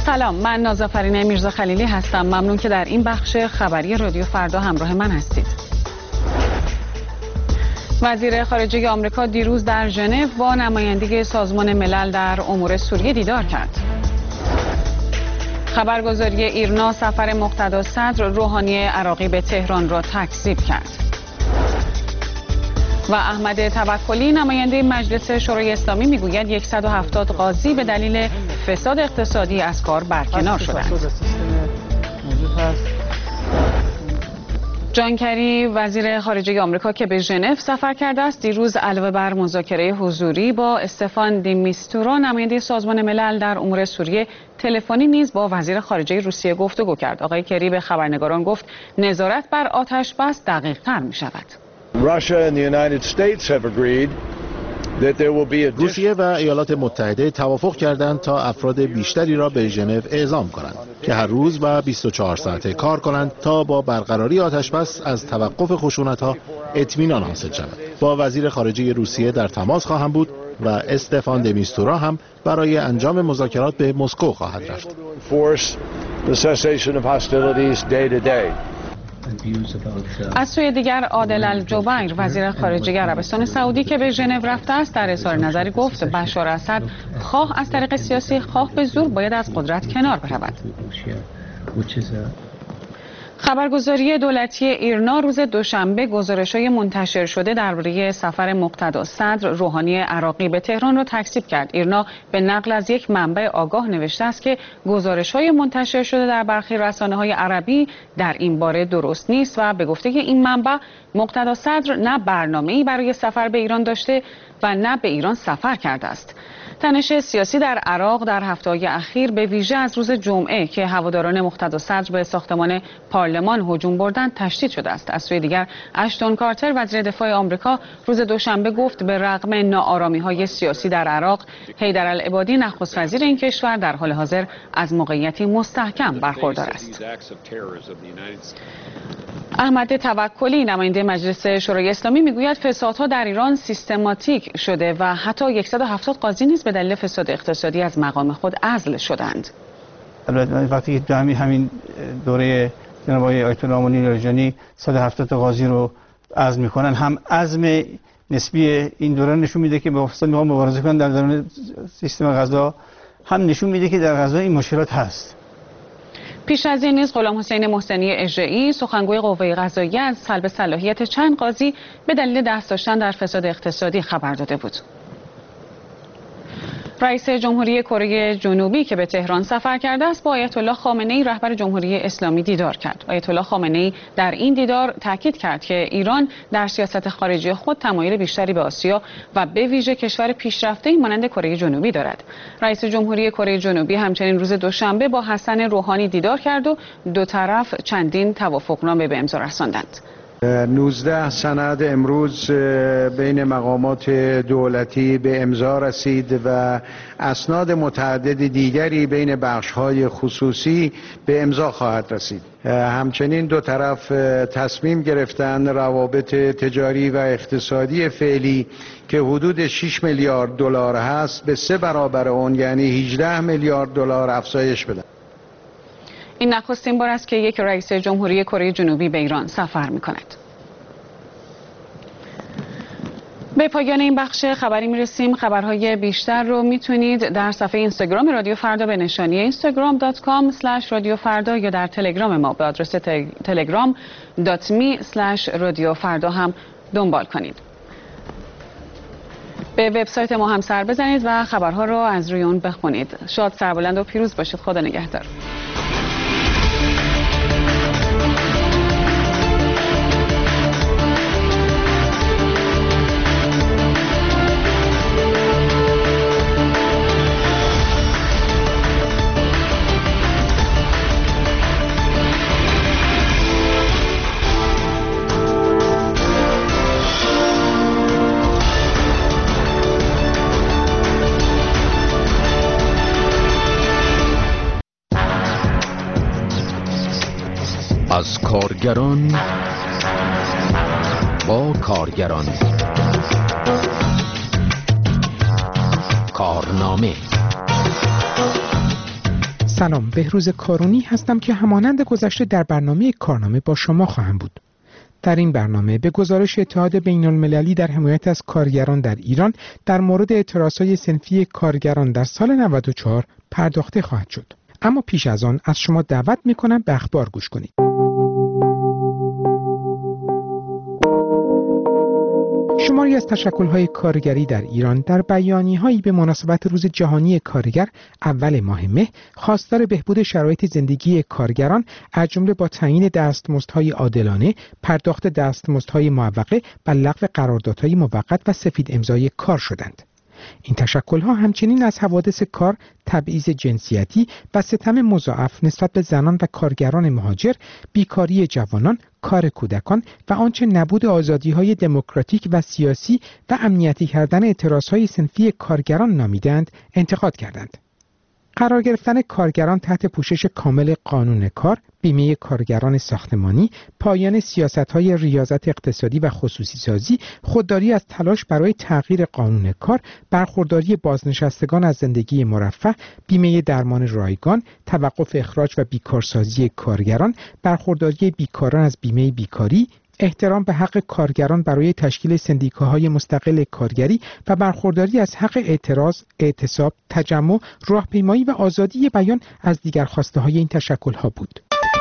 سلام، من نازافرین میرزا خلیلی هستم. ممنون که در این بخش خبری رادیو فردا همراه من هستید. وزیر خارجه آمریکا دیروز در ژنو با نمایندگی سازمان ملل در امور سوریه دیدار کرد. خبرگزاری ایرنا سفر مقتدا صدر روحانی عراقی به تهران را تکذیب کرد. و احمد توکلی نماینده مجلس شورای اسلامی میگوید 170 قاضی به دلیل فساد اقتصادی از کار برکنار شدند. جان کری وزیر خارجه آمریکا که به ژنو سفر کرده است دیروز علاوه بر مذاکره حضوری با استفان دی میستورا نماینده سازمان ملل در امور سوریه تلفنی نیز با وزیر خارجه روسیه گفتگو کرد. آقای کری به خبرنگاران گفت نظارت بر آتش بس دقیق‌تر می‌شود. روسیه و ایالات متحده توافق کردند تا افراد بیشتری را به ژنو اعزام کنند که هر روز و 24 ساعته کار کنند تا با برقراری آتش‌بس از توقف خشونت‌ها اطمینان حاصل شود. با وزیر خارجه روسیه در تماس خواهم بود و استفان د میستورا هم برای انجام مذاکرات به مسکو خواهد رفت. از سوی دیگر عادل الجبیر وزیر خارجه عربستان سعودی که به ژنو رفته است در اظهار نظری گفت بشار اسد خواه از طریق سیاسی خواه به زور باید از قدرت کنار برود. خبرگزاری دولتی ایرنا روز دوشنبه گزارش‌های منتشر شده درباره سفر مقتدا صدر روحانی عراقی به تهران را تکذیب کرد. ایرنا به نقل از یک منبع آگاه نوشته است که گزارش‌های منتشر شده در برخی رسانه‌های عربی در این باره درست نیست و به گفته این منبع مقتدا صدر نه برنامه‌ای برای سفر به ایران داشته و نه به ایران سفر کرده است. تنش سیاسی در عراق در هفته‌های اخیر به ویژه از روز جمعه که هواداران مقتدا صدر به ساختمان پارلمان هجوم بردند تشدید شده است. از سوی دیگر اشتون کارتر وزیر دفاع آمریکا روز دوشنبه گفت به رغم ناآرامی‌های سیاسی در عراق حیدرالعبادی نخست وزیر این کشور در حال حاضر از موقعیتی مستحکم برخوردار است. احمد توکلی نماینده مجلس شورای اسلامی میگوید فسادها در ایران سیستماتیک شده و حتی 170 قاضی نیز به دلیل فساد اقتصادی از مقام خود عزل شدند. البته وقتی که همین دوره جناب آقای آیت الله امامی لاریجانی 170 قاضی رو عزل میکنن هم عزم نسبی این دوره نشون میده که با فساد میخوان مبارزه کنن در درون سیستم قضا، هم نشون میده که در قضا این مشکلات هست. پیش از این نیز غلام حسین محسنی اژه‌ای سخنگوی قوه قضاییه از سلب صلاحیت چند قاضی به دلیل دست داشتن در فساد اقتصادی خبر داده بود. رئیس جمهوری کره جنوبی که به تهران سفر کرده است با آیت الله خامنه‌ای رهبر جمهوری اسلامی دیدار کرد. آیت الله خامنه‌ای در این دیدار تاکید کرد که ایران در سیاست خارجی خود تمایل بیشتری به آسیا و به ویژه کشور پیشرفته‌ای مانند کره جنوبی دارد. رئیس جمهوری کره جنوبی همچنین روز دوشنبه با حسن روحانی دیدار کرد و دو طرف چندین توافقنامه به امضا رساندند. 19 سند امروز بین مقامات دولتی به امضا رسید و اسناد متعدد دیگری بین بخش‌های خصوصی به امضا خواهد رسید. همچنین دو طرف تصمیم گرفتند روابط تجاری و اقتصادی فعلی که حدود 6 میلیارد دلار هست به 3 برابر اون یعنی 18 میلیارد دلار افزایش بدن. این نخستین بار است که یک رئیس جمهوری کره جنوبی به ایران سفر می‌کند. به پایان این بخش خبری می‌رسیم. خبرهای بیشتر رو میتونید در صفحه اینستاگرام رادیو فردا به نشانی instagram.com/رادیوفردا یا در تلگرام ما به آدرس telegram.me/رادیوفردا هم دنبال کنید. به وبسایت ما هم سر بزنید و خبرها رو از روی اون بخونید. شاد، سربلند و پیروز باشید. خدا نگهدار. از کارگران با کارگران، کارنامه سلام، بهروز کارونی هستم که همانند گذشته در برنامه کارنامه با شما خواهم بود. در این برنامه به گزارش اتحاد بین‌المللی در حمایت از کارگران در ایران در مورد اعتراضهای صنفی کارگران در سال 94 پرداخته خواهد شد. اما پیش از آن از شما دعوت می‌کنم به اخبار گوش کنید. شماری از تشکل‌های کارگری در ایران در بیانیه‌هایی به مناسبت روز جهانی کارگر اول ماه مه خواستار بهبود شرایط زندگی کارگران از جمله با تعیین دستمزدهای عادلانه، پرداخت دستمزدهای معوقه و لغو قراردادهای موقت و سفید امضای کار شدند. این تشکل‌ها همچنین از حوادث کار، تبعیض جنسیتی و ستم مضاعف نسبت به زنان و کارگران مهاجر، بیکاری جوانان، کار کودکان و آنچه نبود آزادی‌های دموکراتیک و سیاسی و امنیتی کردن اعتراضهای صنفی کارگران نامیدند، انتقاد کردند. قرار گرفتن کارگران تحت پوشش کامل قانون کار، بیمه کارگران ساختمانی، پایان سیاست‌های ریاضت اقتصادی و خصوصی سازی، خودداری از تلاش برای تغییر قانون کار، برخورداری بازنشستگان از زندگی مرفه، بیمه درمان رایگان، توقف اخراج و بیکارسازی کارگران، برخورداری بیکاران از بیمه بیکاری، احترام به حق کارگران برای تشکیل سندیکاهای مستقل کارگری و برخورداری از حق اعتراض، اعتصاب، تجمع، راهپیمایی و آزادی بیان از دیگر خواسته‌های این تشکل‌ها بود.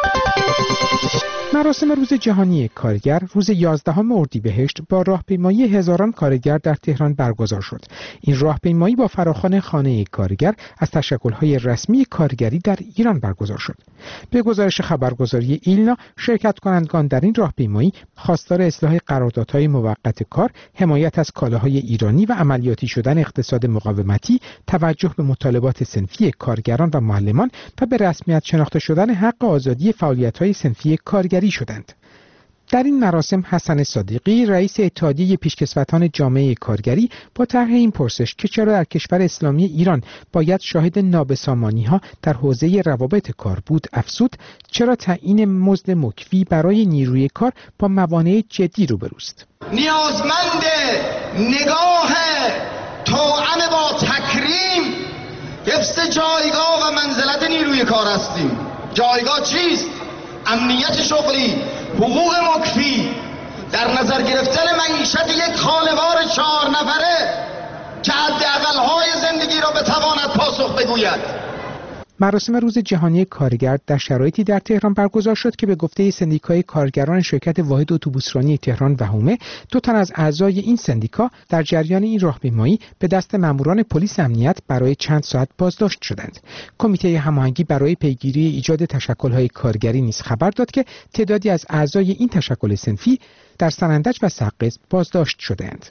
مراسم روز جهانی کارگر روز 11 اردیبهشت با راهپیمایی هزاران کارگر در تهران برگزار شد. این راهپیمایی با فراخوان خانه کارگر از تشکل‌های رسمی کارگری در ایران برگزار شد. به گزارش خبرگزاری ایلنا، شرکت کنندگان در این راهپیمایی خواستار اصلاح قراردادهای موقت کار، حمایت از کالاهای ایرانی و عملیاتی شدن اقتصاد مقاومتی، توجه به مطالبات صنفی کارگران و معلمان و به رسمیت شناخته شدن حق آزادی فعالیت‌های صنفی کارگری شدند. در این مراسم حسن صادقی، رئیس اتحادیه پیشکسوتان جامعه کارگری، با طرح این پرسش که چرا در کشور اسلامی ایران باید شاهد نابسامانی‌ها در حوزه روابط کار بود، افزود چرا تعیین مزد مکفی برای نیروی کار با موانع جدی روبروست. نیازمند نگاه توأم با تکریم، حفظ جایگاه و منزلت نیروی کار هستیم. جایگاه چیست؟ امنیت شغلی، حقوق مکفی، در نظر گرفتن معیشت یک خانوار 4 نفره که حداقل‌های زندگی را بتواند پاسخ بگوید. مراسم روز جهانی کارگر در شرایطی در تهران برگزار شد که به گفته سندیکای کارگران شرکت واحد اتوبوسرانی تهران و حومه، 2 تن از اعضای این سندیکا در جریان این راهپیمایی به دست ماموران پلیس امنیت برای چند ساعت بازداشت شدند. کمیته هماهنگی برای پیگیری ایجاد تشکل‌های کارگری نیز خبر داد که تعدادی از اعضای این تشکل صنفی در سنندج و سقز بازداشت شدند.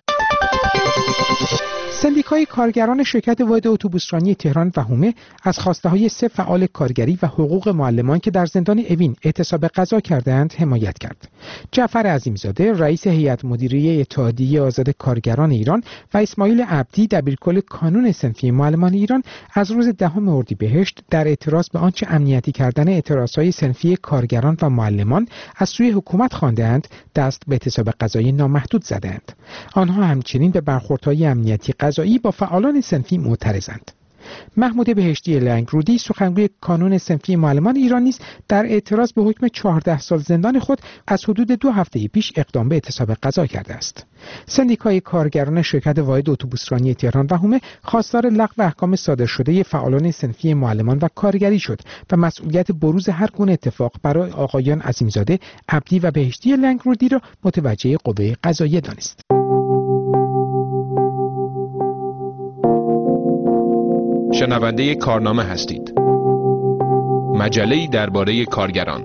سندیکای کارگران شرکت واحد اتوبوسرانی تهران و حومه از خواسته‌های 3 فعال کارگری و حقوق معلمان که در زندان اوین اعتصاب غذا کردند حمایت کرد. جعفر عظیمزاده، رئیس هیئت مدیره اتحادیه آزاد کارگران ایران و اسماعیل عبدی، دبیرکل کانون صنفی معلمان ایران، از روز 10 اردیبهشت در اعتراض به آنچه امنیتی کردن اعتراضهای صنفی کارگران و معلمان از سوی حکومت خواندند، دست به اعتصاب غذایی نامحدود زدند. آنها همچنین به برخوردهای امنیتی قضایی با فعالان صنفی معترضند. محمود بهشتی لنگرودی، سخنگوی کانون صنفی معلمان ایران، نیز در اعتراض به حکم 14 سال زندان خود از حدود 2 هفته پیش اقدام به اعتصاب غذا کرده است. سندیکای کارگران شرکت واحد اتوبوسرانی تهران و حومه خواستار لغو احکام صادر شده فعالان صنفی معلمان و کارگری شد و مسئولیت بروز هر گونه اتفاق برای آقایان عظیمزاده، عبدی و بهشتی لنگرودی را متوجه قوه قضاییه دانست. شنونده کارنامه هستید. مجله‌ای درباره کارگران.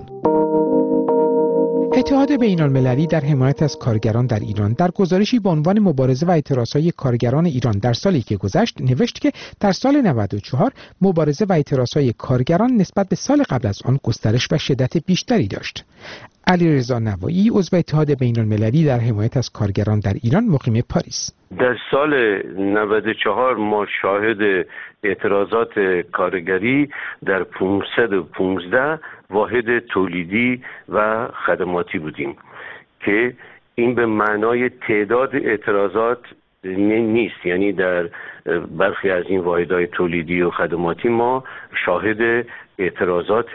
اتحاد بین‌المللی در حمایت از کارگران در ایران در گزارشی با عنوان مبارزه و اعتراضهای کارگران ایران در سالی که گذشت نوشت که در سال 94 مبارزه و اعتراضهای کارگران نسبت به سال قبل از آن گسترش و شدت بیشتری داشت. علیرضا نوایی، عضو اتحاد بین‌المللی در حمایت از کارگران در ایران، مقیم پاریس: در سال 94 ما شاهد اعتراضات کارگری در 515 واحد تولیدی و خدماتی بودیم که این به معنای تعداد اعتراضات نیست. یعنی در برخی از این واحدهای تولیدی و خدماتی ما شاهد اعتراضات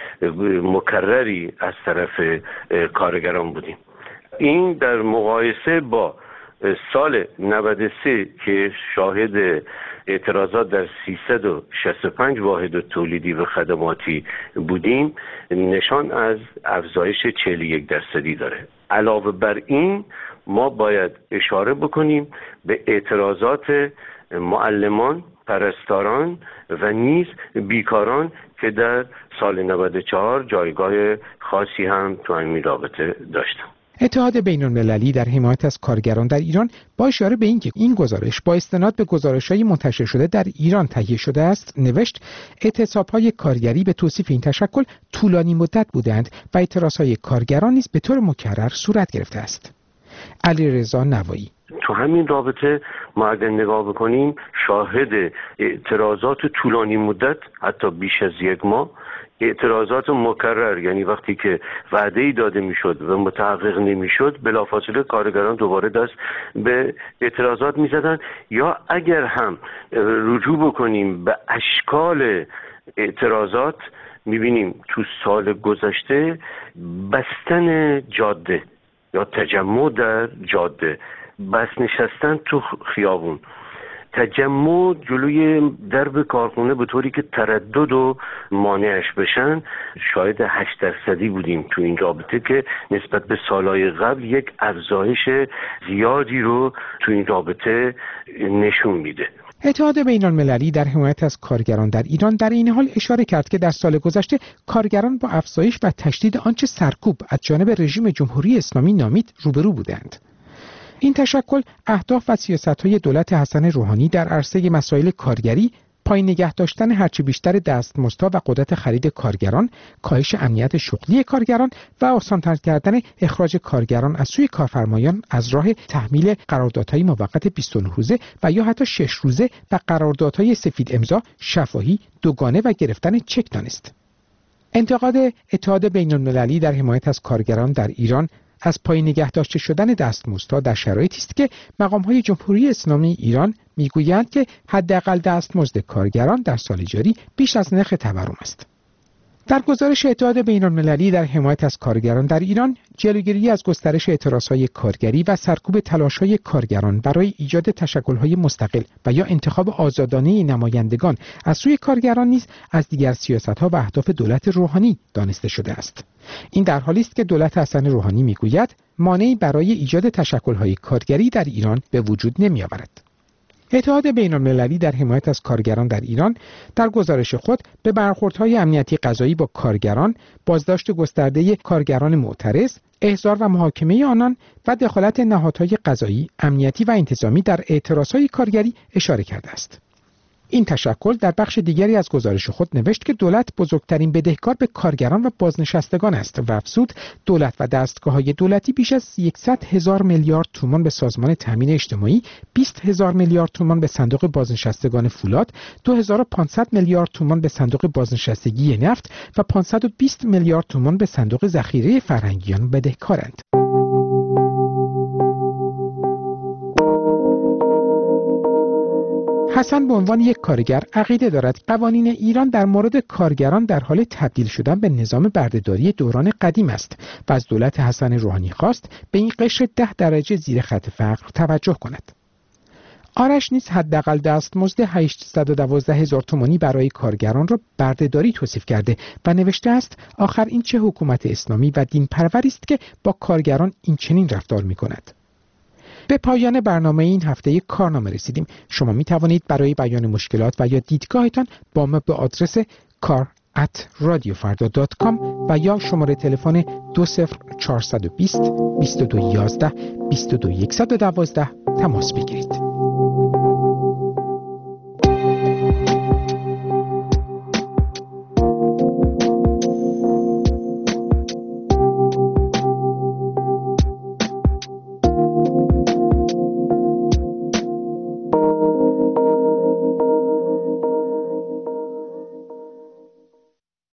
مکرری از طرف کارگران بودیم. این در مقایسه با سال 93 که شاهد اعتراضات در 365 واحد تولیدی و خدماتی بودیم نشان از افزایش 41% داره. علاوه بر این ما باید اشاره بکنیم به اعتراضات معلمان، پرستاران و نیز بیکاران که در سال 94 جایگاه خاصی هم تو این رابطه داشتن. اتحاد بین‌المللی در حمایت از کارگران در ایران با اشاره به اینکه این گزارش با استناد به گزارش‌های منتشر شده در ایران تهیه شده است نوشت اعتصاب‌های کارگری به توصیف این تشکل طولانی مدت بودند و اعتراض‌های کارگران نیز به طور مکرر صورت گرفته است. علیرضا نوایی: تو همین رابطه ما اگر نگاه بکنیم شاهد اعتراضات طولانی مدت حتی بیش از یک ماه، اعتراضات مکرر، یعنی وقتی که وعده‌ای داده میشد و متحقق نمیشد بلافاصله کارگران دوباره دست به اعتراضات میزدن، یا اگر هم رجوع بکنیم به اشکال اعتراضات میبینیم تو سال گذشته بستن جاده یا تجمع در جاده، بس نشستن تو خیابون، تجمع جلوی درب کارخونه به طوری که تردد و مانعش بشن، شاید 8% بودیم تو این رابطه که نسبت به سالهای قبل یک افزایش زیادی رو تو این رابطه نشون میده. اتحاد بین‌المللی در حمایت از کارگران در ایران در این حال اشاره کرد که در سال گذشته کارگران با افزایش و تشدید آنچه سرکوب از جانب رژیم جمهوری اسلامی نامید روبرو بودند. این تشکل اهداف و سیاست‌های دولت حسن روحانی در عرصه مسائل کارگری، پایین نگه داشتن هرچه بیشتر دستمزدها و قدرت خرید کارگران، کاهش امنیت شغلی کارگران و آسان‌تر کردن اخراج کارگران از سوی کارفرمایان از راه تحمیل قراردادهای موقت 29 روزه و یا حتی 6 روزه و قراردادهای سفید امضا، شفاهی، دوگانه و گرفتن چک دانست. انتقاد اتحاد بین‌المللی در حمایت از کارگران در ایران از پایین نگه داشته شدن دستمزدها در شرایطی است که مقام‌های جمهوری اسلامی ایران میگویند که حداقل دستمزد کارگران در سال جاری بیش از نرخ تورم است. در گزارش اتحاد بین‌المللی در حمایت از کارگران در ایران، جلوگیری از گسترش اعتراضهای کارگری و سرکوب تلاش‌های کارگران برای ایجاد تشکل‌های مستقل و یا انتخاب آزادانه نمایندگان از سوی کارگران نیز از دیگر سیاست‌ها و اهداف دولت روحانی دانسته شده است. این در حالی است که دولت حسن روحانی میگوید مانعی برای ایجاد تشکل‌های کارگری در ایران به وجود نمی‌آورد. اتحاد بین‌المللی در حمایت از کارگران در ایران در گزارش خود به برخوردهای امنیتی قضایی با کارگران، بازداشت گسترده کارگران معترض، احضار و محاکمه آنان و دخالت نهادهای قضایی، امنیتی و انتظامی در اعتراضهای کارگری اشاره کرده است. این تشکل در بخش دیگری از گزارش خود نوشت که دولت بزرگترین بدهکار به کارگران و بازنشستگان است و افزود دولت و دستگاه‌های دولتی بیش از 100,000 میلیارد تومان به سازمان تامین اجتماعی، 20,000 میلیارد تومان به صندوق بازنشستگان فولاد، 2500 میلیارد تومان به صندوق بازنشستگی نفت و 520 میلیارد تومان به صندوق ذخیره فرهنگیان بدهکارند. حسن به عنوان یک کارگر عقیده دارد قوانین ایران در مورد کارگران در حال تبدیل شدن به نظام بردهداری دوران قدیم است و از دولت حسن روحانی خواست به این قشر 10 درجه زیر خط فقر توجه کند. آرش نیز حداقل دستمزد 812,000 تومانی برای کارگران را بردهداری توصیف کرده و نوشته است آخر این چه حکومت اسلامی و دین پروری است که با کارگران این چنین رفتار می کند. به پایان برنامه این هفته کارنامه رسیدیم. شما می توانید برای بیان مشکلات و یا دیدگاهتان با ما به آدرس kar@radiofarda.com و یا شماره تلفن 20420 2211 22112 تماس بگیرید.